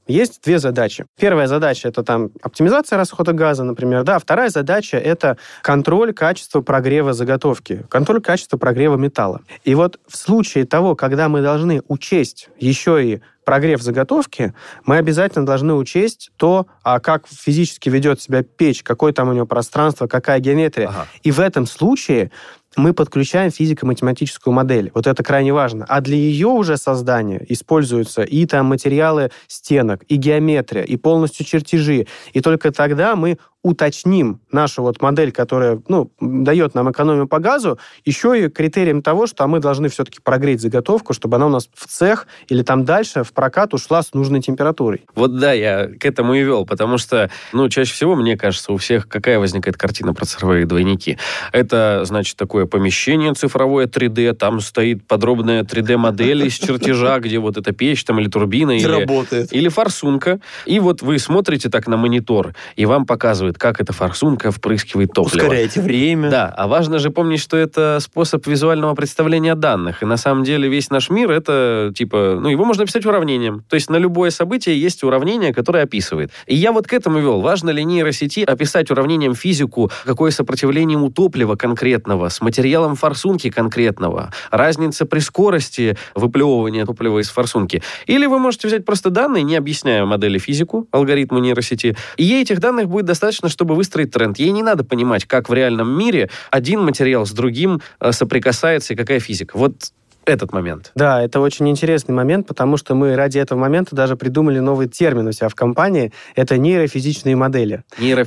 есть две задачи. Первая задача — это там оптимизация расхода газа, например, да. Вторая задача — это контроль качества прогрева заготовки, контроль качества прогрева металла. И вот в случае того, когда мы должны учесть еще и прогрев заготовки, мы обязательно должны учесть то, как физически ведет себя печь, какое там у нее пространство, какая геометрия. Ага. И в этом случае мы подключаем физико-математическую модель. Вот это крайне важно. А для ее уже создания используются и там материалы стенок, и геометрия, и полностью чертежи. И только тогда мы уточним нашу вот модель, которая, дает нам экономию по газу, еще и критерием того, что мы должны все-таки прогреть заготовку, чтобы она у нас в цех или там дальше в прокат ушла с нужной температурой. Вот да, я к этому и вел, потому что, чаще всего, мне кажется, у всех какая возникает картина про цифровые двойники. Это, значит, такое помещение цифровое 3D, там стоит подробная 3D-модель из чертежа, где вот эта печь там или турбина, или форсунка. И вот вы смотрите так на монитор, и вам показывают, как эта форсунка впрыскивает топливо. Ускоряете время. Да, а важно же помнить, что это способ визуального представления данных. И на самом деле весь наш мир, это его можно описать уравнением. То есть на любое событие есть уравнение, которое описывает. И я вот к этому вел. Важно ли нейросети описать уравнением физику, какое сопротивление у топлива конкретного, с материалом форсунки конкретного, разница при скорости выплевывания топлива из форсунки. Или вы можете взять просто данные, не объясняя модели физику, алгоритмы нейросети, и ей этих данных будет достаточно, чтобы выстроить тренд. Ей не надо понимать, как в реальном мире один материал с другим соприкасается и какая физика. Вот этот момент. Да, это очень интересный момент, потому что мы ради этого момента даже придумали новый термин у себя в компании. Это нейрофизичные модели.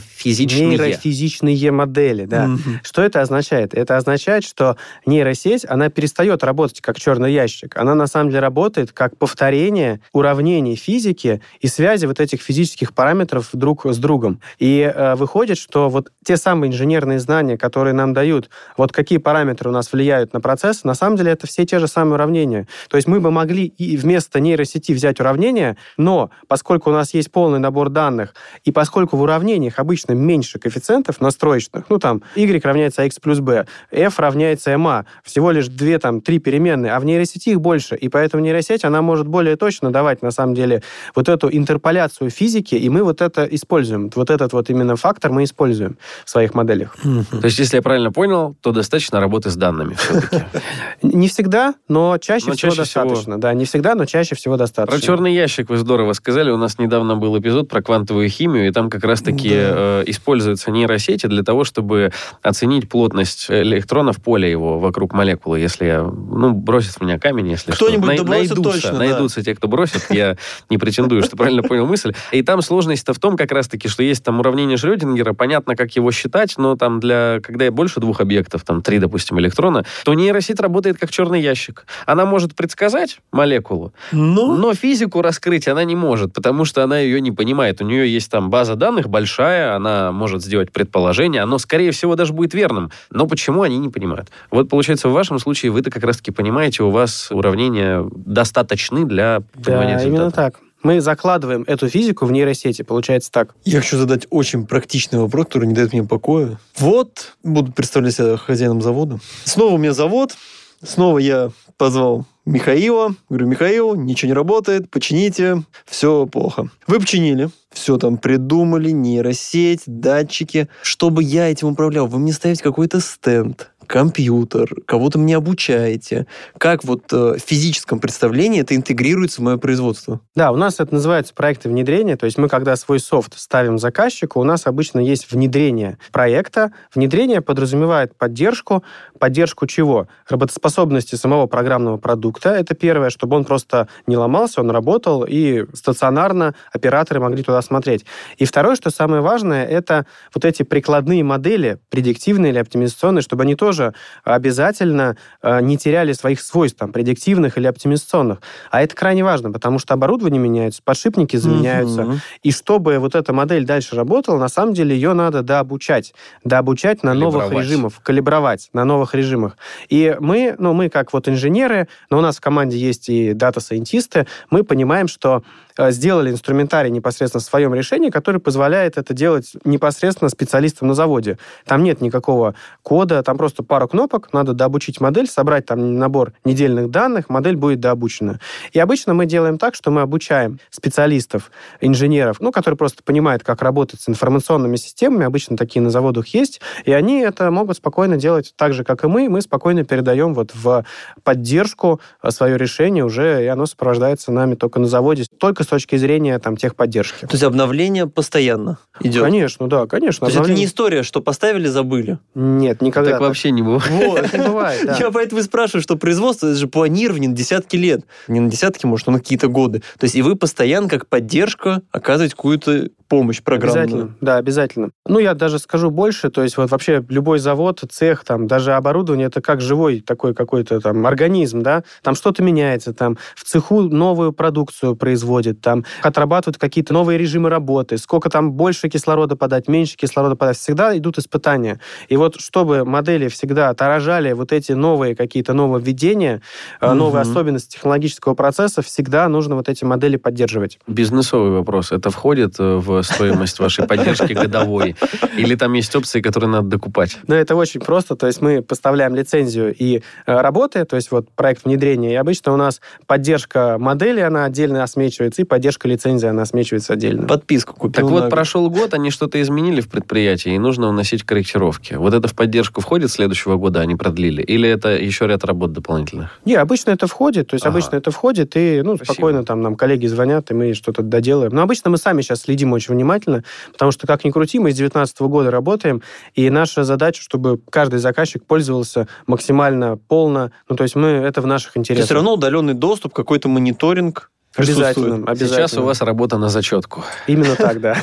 Нейрофизичные модели, да. Mm-hmm. Что это означает? Это означает, что нейросеть, она перестает работать как черный ящик. Она на самом деле работает как повторение уравнений физики и связи вот этих физических параметров друг с другом. И выходит, что вот те самые инженерные знания, которые нам дают, вот какие параметры у нас влияют на процесс, на самом деле это все те же самые уравнения. То есть мы бы могли и вместо нейросети взять уравнение, но поскольку у нас есть полный набор данных, и поскольку в уравнениях обычно меньше коэффициентов настроечных, y равняется x плюс b, f равняется ma, всего лишь 2-3 переменные, а в нейросети их больше, и поэтому нейросеть, она может более точно давать, на самом деле, вот эту интерполяцию физики, и мы вот это используем. Вот этот вот именно фактор мы используем в своих моделях. То есть, если я правильно понял, то достаточно работы с данными все-таки. Не всегда, но чаще всего достаточно. Да, не всегда, но чаще всего достаточно. Про черный ящик вы здорово сказали. У нас недавно был эпизод про квантовую химию, и там как раз-таки используются нейросети для того, чтобы оценить плотность электрона в поле его вокруг молекулы. Если бросит в меня камень, если кто-нибудь бросит точно. Найдутся те, кто бросит. Я не претендую, что правильно понял мысль. И там сложность-то в том как раз-таки, что есть там уравнение Шрёдингера, понятно, как его считать, но там когда больше двух объектов, 3, допустим, электрона, то нейросеть работает как черный ящик. Она может предсказать молекулу, но физику раскрыть она не может, потому что она ее не понимает. У нее есть там база данных большая, она может сделать предположение, оно, скорее всего, даже будет верным. Но почему они не понимают? Вот, получается, в вашем случае вы-то как раз-таки понимаете, у вас уравнения достаточны для понимания результата. Да, именно так. Мы закладываем эту физику в нейросети, получается так. Я хочу задать очень практичный вопрос, который не дает мне покоя. Вот, буду представлять себя хозяином завода. Снова у меня завод. Снова я позвал Михаила. Говорю, Михаил, ничего не работает, почините, все плохо. Вы починили, все там придумали, нейросеть, датчики. Чтобы я этим управлял, вы мне ставите какой-то стенд, компьютер, кого-то мне обучаете. Как в физическом представлении это интегрируется в мое производство? Да, у нас это называется проекты внедрения. То есть мы, когда свой софт ставим заказчику, у нас обычно есть внедрение проекта. Внедрение подразумевает поддержку. Поддержку чего? Работоспособности самого программного продукта. Это первое, чтобы он просто не ломался, он работал, и стационарно операторы могли туда смотреть. И второе, что самое важное, это вот эти прикладные модели, предиктивные или оптимизационные, чтобы они тоже обязательно не теряли своих свойств, предиктивных или оптимизационных. А это крайне важно, потому что оборудование меняется, подшипники заменяются. И чтобы вот эта модель дальше работала, на самом деле ее надо дообучать на новых режимах, калибровать на новых режимах. И мы как инженеры, но у нас в команде есть и дата-сайентисты, мы понимаем, что сделали инструментарий непосредственно в своем решении, который позволяет это делать непосредственно специалистам на заводе. Там нет никакого кода, там просто пару кнопок, надо дообучить модель, собрать там набор недельных данных, модель будет дообучена. И обычно мы делаем так, что мы обучаем специалистов, инженеров, которые просто понимают, как работать с информационными системами, обычно такие на заводах есть, и они это могут спокойно делать так же, как и мы спокойно передаем в поддержку свое решение уже, и оно сопровождается нами только на заводе, только с точки зрения техподдержки. То есть обновление постоянно идет? Конечно, да, конечно. То есть это не история, что поставили, забыли? Нет, никогда. Так вообще не бывает. Вот, не бывает, да. Я поэтому и спрашиваю, что производство, это же планирование на десятки лет. Не на десятки, может, но на какие-то годы. То есть и вы постоянно, как поддержка, оказываете какую-то помощь программную. Обязательно, да, обязательно. Я даже скажу больше, то есть вообще любой завод, цех, даже оборудование, это как живой такой какой-то организм, да, там что-то меняется, в цеху новую продукцию производят, отрабатывают какие-то новые режимы работы, сколько больше кислорода подать, меньше кислорода подать, всегда идут испытания. И чтобы модели всегда отражали эти новые какие-то нововведения, новые особенности технологического процесса, всегда нужно эти модели поддерживать. Бизнесовый вопрос. Это входит в стоимость вашей поддержки годовой? Или там есть опции, которые надо докупать? Это очень просто. То есть мы поставляем лицензию и работы, то есть проект внедрения, и обычно у нас поддержка модели, она отдельно осмечивается, и поддержка лицензии, она осмечивается отдельно. Подписку купил. Так прошел год, они что-то изменили в предприятии, и нужно вносить корректировки. Это в поддержку входит следующего года, они продлили? Или это еще ряд работ дополнительных? Не, обычно это входит, то есть обычно это входит, и спокойно нам коллеги звонят, и мы что-то доделаем. Но обычно мы сами сейчас следим очень внимательно, потому что, как ни крути, мы с 2019 года работаем, и наша задача, чтобы каждый заказчик пользовался максимально полно, то есть это в наших интересах. То есть все равно удаленный доступ, какой-то мониторинг Обязательно. Сейчас у вас работа на зачетку. Именно так, да.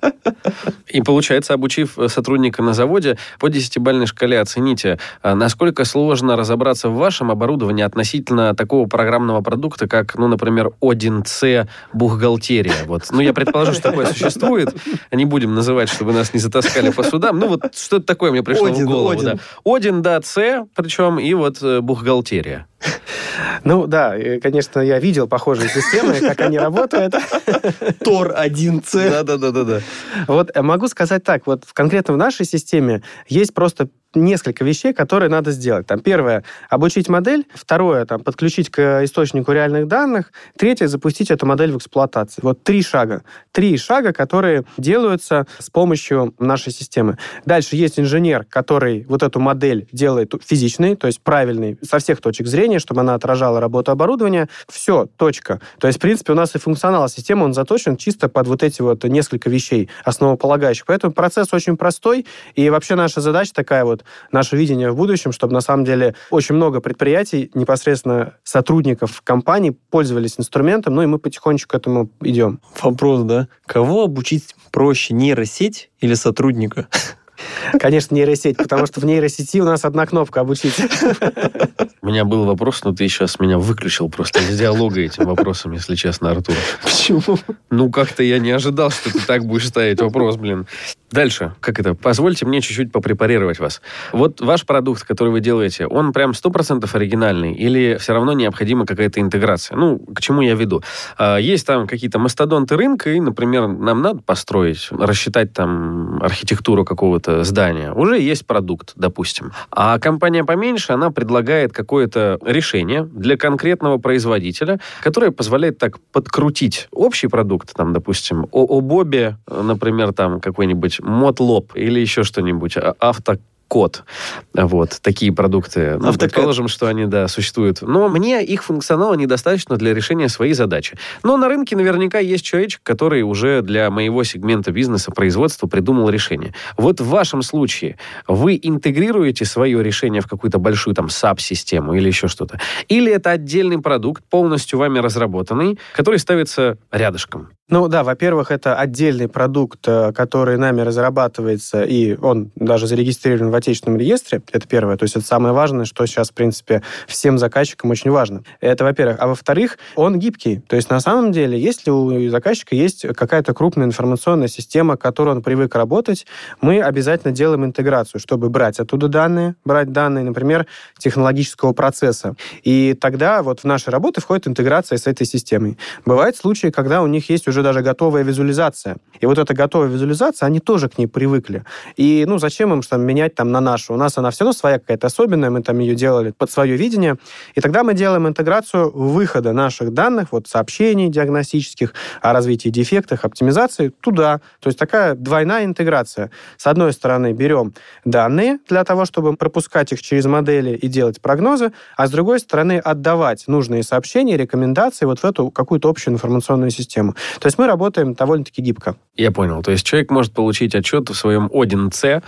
И получается, обучив сотрудника на заводе, по 10-бальной шкале оцените, насколько сложно разобраться в вашем оборудовании относительно такого программного продукта, как, например, Один-С бухгалтерия. Я предположу, что такое существует. Не будем называть, чтобы нас не затаскали по судам. Что-то такое мне пришло в голову. Один, да, С, причем, и бухгалтерия. Да, конечно, я видел похожие системы, как они работают. Тор 1С. Да. Могу сказать так, конкретно в нашей системе есть просто несколько вещей, которые надо сделать. Первое — обучить модель. Второе — подключить к источнику реальных данных. Третье — запустить эту модель в эксплуатации. 3 шага. 3 шага, которые делаются с помощью нашей системы. Дальше есть инженер, который эту модель делает физичной, то есть правильной, со всех точек зрения, чтобы она отражала работу оборудования. Все, точка. То есть, в принципе, у нас и функционал системы, он заточен чисто под эти несколько вещей основополагающих. Поэтому процесс очень простой, и вообще наша задача такая наше видение в будущем, чтобы на самом деле очень много предприятий, непосредственно сотрудников компаний пользовались инструментом, и мы потихонечку к этому идем. Вопрос, да? Кого обучить проще, нейросеть или сотрудника? Конечно, нейросеть, потому что в нейросети у нас одна кнопка «Обучить». У меня был вопрос, но ты сейчас меня выключил просто из диалога этим вопросом, если честно, Артур. Почему? Как-то я не ожидал, что ты так будешь ставить вопрос, Дальше. Позвольте мне чуть-чуть попрепарировать вас. Ваш продукт, который вы делаете, он прям 100% оригинальный или все равно необходима какая-то интеграция? К чему я веду? Есть там какие-то мастодонты рынка, и, например, нам надо построить, рассчитать архитектуру какого-то здания. Уже есть продукт, допустим. А компания поменьше, она предлагает какое-то решение для конкретного производителя, которое позволяет подкрутить общий продукт, допустим, Обобе, например, какой-нибудь Мотлоп или еще что-нибудь, Автокод. Такие продукты. Предположим, что они, существуют. Но мне их функционала недостаточно для решения своей задачи. Но на рынке наверняка есть человечек, который уже для моего сегмента бизнеса, производства придумал решение. В вашем случае вы интегрируете свое решение в какую-то большую SAP-систему или еще что-то? Или это отдельный продукт, полностью вами разработанный, который ставится рядышком? Ну да, во-первых, это отдельный продукт, который нами разрабатывается, и он даже зарегистрирован в отечественном реестре. Это первое. То есть это самое важное, что сейчас, в принципе, всем заказчикам очень важно. Это, во-первых. А во-вторых, он гибкий. То есть на самом деле, если у заказчика есть какая-то крупная информационная система, к которой он привык работать, мы обязательно делаем интеграцию, чтобы брать оттуда данные, например, технологического процесса. И тогда вот в наши работы входит интеграция с этой системой. Бывают случаи, когда у них есть уже даже готовая визуализация. И вот эта готовая визуализация, они тоже к ней привыкли. И, зачем им что менять там на нашу? У нас она все равно своя какая-то особенная, мы там ее делали под свое видение. И тогда мы делаем интеграцию выхода наших данных, вот сообщений диагностических о развитии дефектов, оптимизации, туда. То есть такая двойная интеграция. С одной стороны, берем данные для того, чтобы пропускать их через модели и делать прогнозы, а с другой стороны, отдавать нужные сообщения, рекомендации вот в эту какую-то общую информационную систему. То есть мы работаем довольно-таки гибко. Я понял. То есть человек может получить отчет в своем Один-С,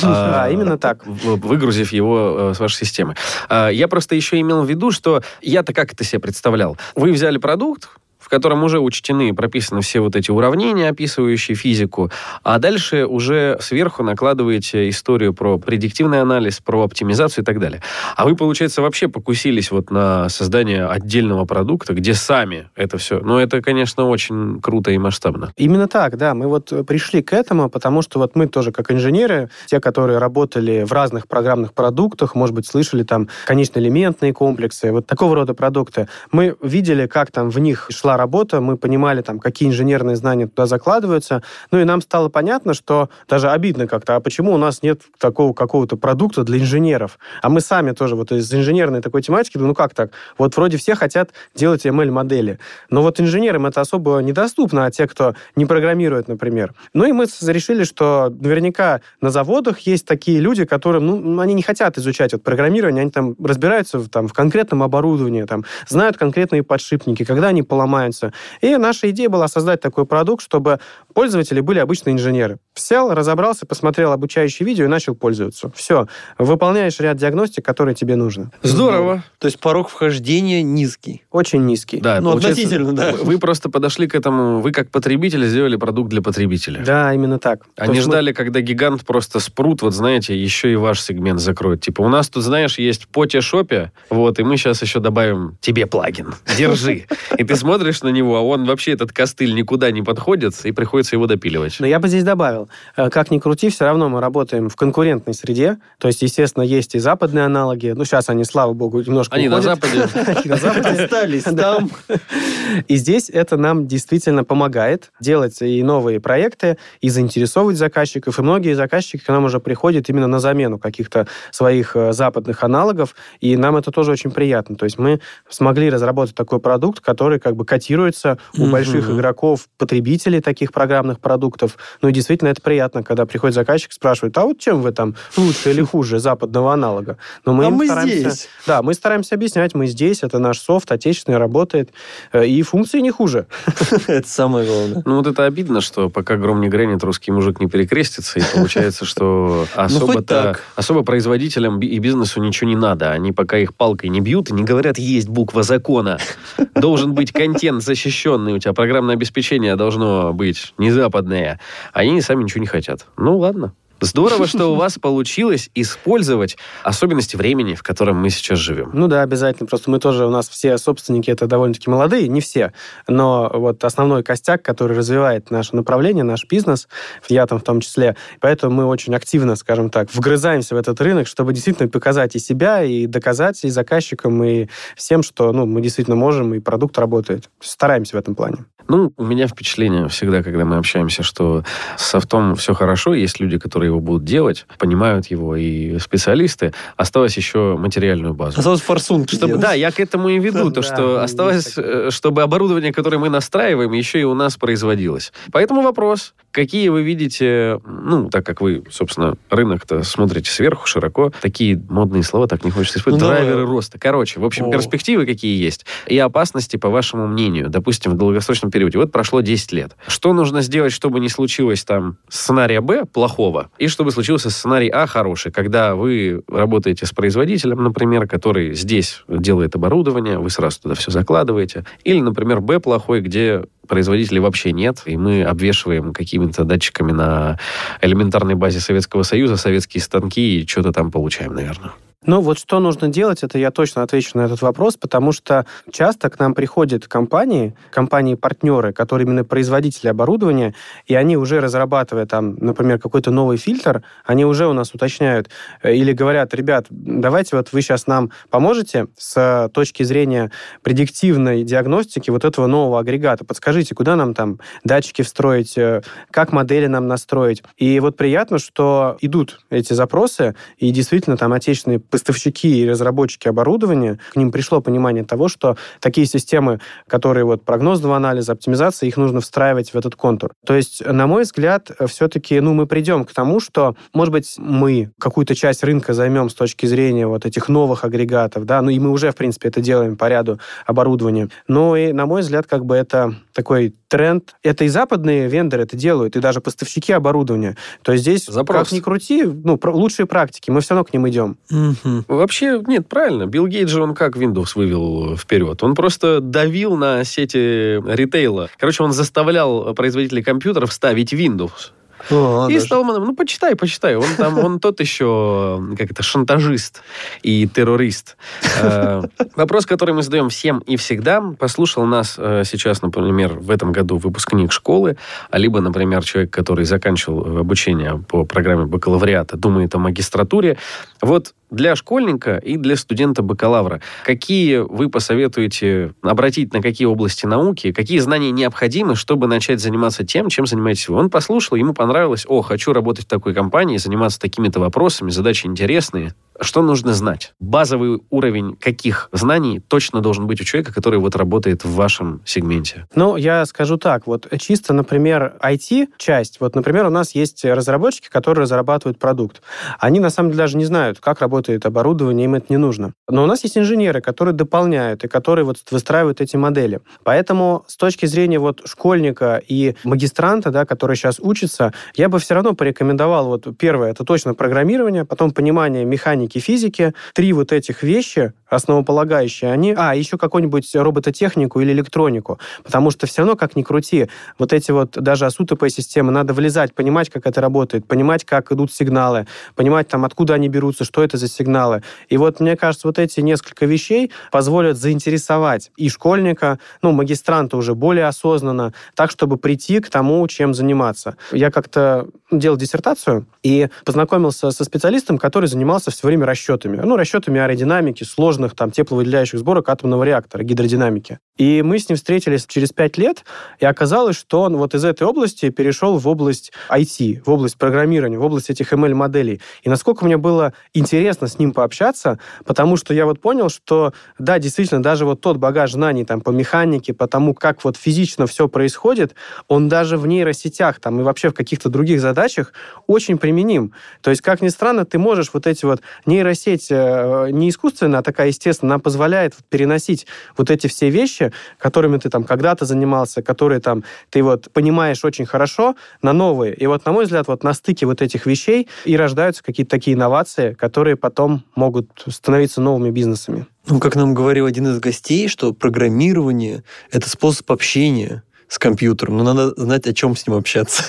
именно так. Выгрузив его с вашей системы. Я просто еще имел в виду, что я-то как это себе представлял? Вы взяли продукт, в котором уже учтены и прописаны все вот эти уравнения, описывающие физику, а дальше уже сверху накладываете историю про предиктивный анализ, про оптимизацию и так далее. А вы, получается, вообще покусились вот на создание отдельного продукта, где сами это все. Но это, конечно, очень круто и масштабно. Именно так, да. Мы вот пришли к этому, потому что вот мы тоже как инженеры, те, которые работали в разных программных продуктах, может быть, слышали там конечно-элементные комплексы, вот такого рода продукты, мы видели, как там в них шла работа, мы понимали, там, какие инженерные знания туда закладываются, и нам стало понятно, что даже обидно как-то, а почему у нас нет такого какого-то продукта для инженеров? А мы сами тоже вот из инженерной такой тематики, как так? Вот вроде все хотят делать ML-модели, но вот инженерам это особо недоступно, а те, кто не программирует, например. И мы решили, что наверняка на заводах есть такие люди, которым, они не хотят изучать вот программирование, они там разбираются в конкретном оборудовании, там, знают конкретные подшипники, когда они поломаются. И наша идея была создать такой продукт, чтобы пользователи были обычные инженеры. Сел, разобрался, посмотрел обучающее видео и начал пользоваться. Все. Выполняешь ряд диагностик, которые тебе нужны. Здорово. То есть порог вхождения низкий. Очень низкий. Да, относительно, да. Вы просто подошли к этому, вы как потребитель сделали продукт для потребителя. Да, именно так. Они ждали, когда гигант просто спрут, вот знаете, еще и ваш сегмент закроет. Типа, у нас тут, знаешь, есть по Те-шопе, и мы сейчас еще добавим тебе плагин. Держи. И ты смотришь на него, а он вообще, этот костыль, никуда не подходит, и приходится его допиливать. Но я бы здесь добавил, как ни крути, все равно мы работаем в конкурентной среде, то есть, естественно, есть и западные аналоги, сейчас они, слава богу, немножко они уходят. Они на Западе остались там. И здесь это нам действительно помогает делать и новые проекты, и заинтересовывать заказчиков, и многие заказчики к нам уже приходят именно на замену каких-то своих западных аналогов, и нам это тоже очень приятно. То есть мы смогли разработать такой продукт, который как бы котируется у больших игроков, потребителей таких программных продуктов. И действительно это приятно, когда приходит заказчик, спрашивает, а вот чем вы там лучше или хуже западного аналога? Но мы здесь. Да, мы стараемся объяснять, мы здесь, это наш софт, отечественный, работает, и функции не хуже. Это самое главное. Вот это обидно, что пока гром не грянет, русский мужик не перекрестится, и получается, что особо производителям и бизнесу ничего не надо. Они пока их палкой не бьют и не говорят, есть буква закона, должен быть контент защищенный, у тебя программное обеспечение должно быть не западное. Они сами ничего не хотят. Ладно. Здорово, что у вас получилось использовать особенности времени, в котором мы сейчас живем. Да, обязательно. Просто мы тоже, у нас все собственники это довольно-таки молодые, не все, но вот основной костяк, который развивает наше направление, наш бизнес, я там в том числе, поэтому мы очень активно, скажем так, вгрызаемся в этот рынок, чтобы действительно показать и себя, и доказать и заказчикам, и всем, что мы действительно можем, и продукт работает. Стараемся в этом плане. У меня впечатление всегда, когда мы общаемся, что с софтом все хорошо, есть люди, которые его будут делать, понимают его, и специалисты. Осталось еще материальную базу. Осталось форсунки делать. Да, я к этому и веду, что осталось, чтобы оборудование, которое мы настраиваем, еще и у нас производилось. Поэтому вопрос, какие вы видите, так как вы, собственно, рынок-то смотрите сверху широко, такие модные слова так не хочется использовать, драйверы роста. Короче, в общем, перспективы какие есть и опасности, по вашему мнению, допустим, в долгосрочном периоде. Вот прошло 10 лет. Что нужно сделать, чтобы не случилось там сценария Б плохого, и чтобы случился сценарий А хороший, когда вы работаете с производителем, например, который здесь делает оборудование, вы сразу туда все закладываете, или, например, Б плохой, где производителей вообще нет, и мы обвешиваем какими-то датчиками на элементарной базе Советского Союза советские станки и что-то там получаем, наверное. Вот что нужно делать, это я точно отвечу на этот вопрос, потому что часто к нам приходят компании-партнеры, которые именно производители оборудования, и они уже разрабатывая там, например, какой-то новый фильтр, они уже у нас уточняют или говорят: ребят, давайте вот вы сейчас нам поможете с точки зрения предиктивной диагностики вот этого нового агрегата. Подскажите, куда нам там датчики встроить, как модели нам настроить. И вот приятно, что идут эти запросы, и действительно там отечественные поставщики и разработчики оборудования, к ним пришло понимание того, что такие системы, которые вот прогнозного анализа, оптимизации, их нужно встраивать в этот контур. То есть, на мой взгляд, все-таки мы придем к тому, что, может быть, мы какую-то часть рынка займем с точки зрения вот этих новых агрегатов, да, и мы уже, в принципе, это делаем по ряду оборудования. Но и, на мой взгляд, как бы это такой тренд. Это и западные вендоры это делают, и даже поставщики оборудования. То есть здесь, как ни крути, лучшие практики, мы все равно к ним идем. Вообще, нет, правильно. Билл Гейтс же, он как Windows вывел вперед? Он просто давил на сети ритейла. Короче, он заставлял производителей компьютеров ставить Windows. И Сталман, почитай. Он тот еще, шантажист и террорист. Вопрос, который мы задаем всем и всегда. Послушал нас сейчас, например, в этом году выпускник школы, либо, например, человек, который заканчивал обучение по программе бакалавриата, думает о магистратуре. Вот для школьника и для студента-бакалавра какие вы посоветуете обратить на какие области науки, какие знания необходимы, чтобы начать заниматься тем, чем занимаетесь вы? Он послушал, ему понравилось: хочу работать в такой компании, заниматься такими-то вопросами, задачи интересные. Что нужно знать? Базовый уровень каких знаний точно должен быть у человека, который вот работает в вашем сегменте? Я скажу так. Вот чисто, например, IT-часть. Вот, например, у нас есть разработчики, которые разрабатывают продукт. Они, на самом деле, даже не знают, как работает оборудование, им это не нужно. Но у нас есть инженеры, которые дополняют и которые вот выстраивают эти модели. Поэтому с точки зрения вот школьника и магистранта, да, который сейчас учится, я бы все равно порекомендовал, первое, это точно программирование, потом понимание механики, физики. 3 вот этих вещи основополагающие, они... еще какую-нибудь робототехнику или электронику. Потому что все равно, как ни крути, вот эти вот даже АСУ-ТП-системы надо влезать, понимать, как это работает, понимать, как идут сигналы, понимать, откуда они берутся, что это за сигналы. И мне кажется, вот эти несколько вещей позволят заинтересовать и школьника, магистранта уже более осознанно, так, чтобы прийти к тому, чем заниматься. Я как-то делал диссертацию и познакомился со специалистом, который занимался все время расчетами. Расчетами аэродинамики, сложных тепловыделяющих сборок атомного реактора, гидродинамики. И мы с ним встретились через 5 лет, и оказалось, что он из этой области перешел в область IT, в область программирования, в область этих ML-моделей. И насколько мне было интересно с ним пообщаться, потому что я понял, что, да, действительно, даже тот багаж знаний по механике, по тому, как физично все происходит, он даже в нейросетях и вообще в каких-то других задачах очень применим. То есть, как ни странно, ты можешь эти нейросеть не искусственная, а такая естественная, она позволяет переносить эти все вещи, которыми ты когда-то занимался, которые ты понимаешь очень хорошо, на новые. И на мой взгляд, на стыке этих вещей и рождаются какие-то такие инновации, которые потом могут становиться новыми бизнесами. Как нам говорил один из гостей, что программирование — это способ общения с компьютером, но надо знать, о чем с ним общаться.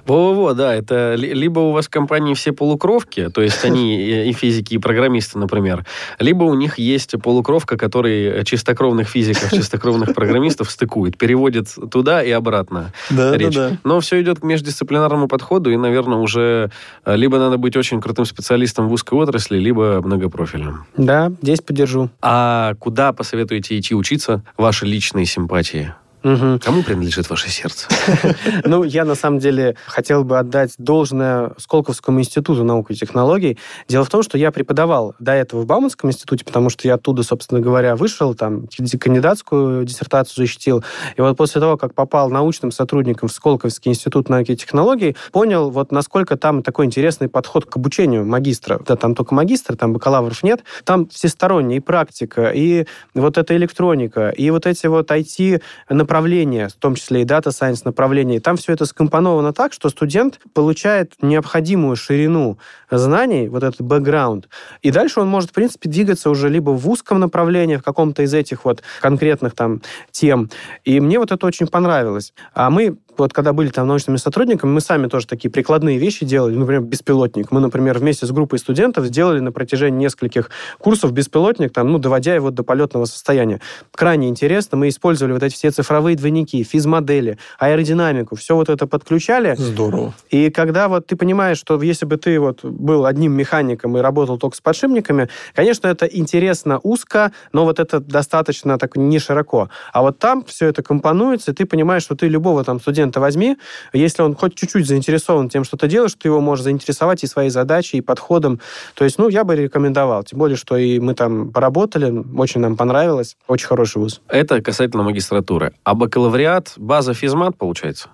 Да, это либо у вас в компании все полукровки, то есть они и физики, и программисты, например, либо у них есть полукровка, который чистокровных физиков, чистокровных программистов стыкует, переводит туда и обратно речь. Да. Но все идет к междисциплинарному подходу, и, наверное, уже либо надо быть очень крутым специалистом в узкой отрасли, либо многопрофильным. Да, здесь поддержу. А куда посоветуете идти учиться? Ваши личные симпатии? Кому принадлежит ваше сердце? Ну, я на самом деле хотел бы отдать должное Сколковскому институту наук и технологий. Дело в том, что я преподавал до этого в Бауманском институте, потому что я оттуда, собственно говоря, вышел, там, кандидатскую диссертацию защитил. И вот после того, как попал научным сотрудником в Сколковский институт науки и технологий, понял, вот насколько там такой интересный подход к обучению магистра. Да, там только магистр, там бакалавров нет. Там всесторонняя и практика, и вот эта электроника, и вот эти вот IT-направления, в том числе и Data Science направления. И там все это скомпоновано так, что студент получает необходимую ширину знаний, вот этот бэкграунд, и дальше он может, в принципе, двигаться уже либо в узком направлении, в каком-то из этих вот конкретных там тем. И мне вот это очень понравилось. А мы вот когда были там научными сотрудниками, мы сами тоже такие прикладные вещи делали, например, беспилотник. Мы, например, вместе с группой студентов сделали на протяжении нескольких курсов беспилотник, там, доводя его до полетного состояния. Крайне интересно. Мы использовали вот эти все цифровые двойники, физмодели, аэродинамику, все вот это подключали. Здорово. И когда вот ты понимаешь, что если бы ты вот был одним механиком и работал только с подшипниками, конечно, это интересно узко, но вот это достаточно так не широко. А вот там все это компонуется, и ты понимаешь, что ты любого там студента возьми, если он хоть чуть-чуть заинтересован тем, что ты делаешь, ты его можешь заинтересовать и своей задачей, и подходом. То есть, я бы рекомендовал. Тем более, что и мы там поработали, очень нам понравилось. Очень хороший вуз. Это касательно магистратуры. А бакалавриат, база физмат, получается?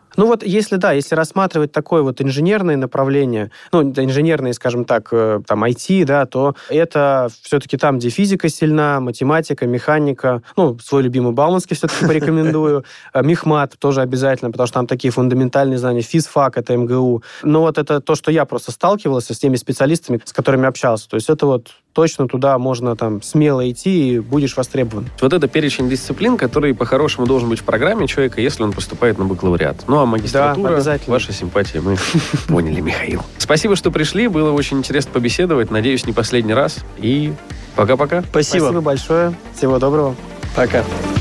Если рассматривать такое вот инженерное направление, инженерные, скажем так, там, IT, да, то это все-таки там, где физика сильна, математика, механика, свой любимый Бауманский все-таки порекомендую, мехмат тоже обязательно, потому что там такие фундаментальные знания, физфак, это МГУ. Но вот это то, что я просто сталкивался с теми специалистами, с которыми общался. То есть это вот точно туда можно там смело идти, и будешь востребован. Вот это перечень дисциплин, который по-хорошему должен быть в программе человека, если он поступает на бакалавриат. А магистратура, да, ваша симпатия, мы поняли, Михаил. Спасибо, что пришли, было очень интересно побеседовать. Надеюсь, не последний раз. И пока-пока. Спасибо большое. Всего доброго. Пока.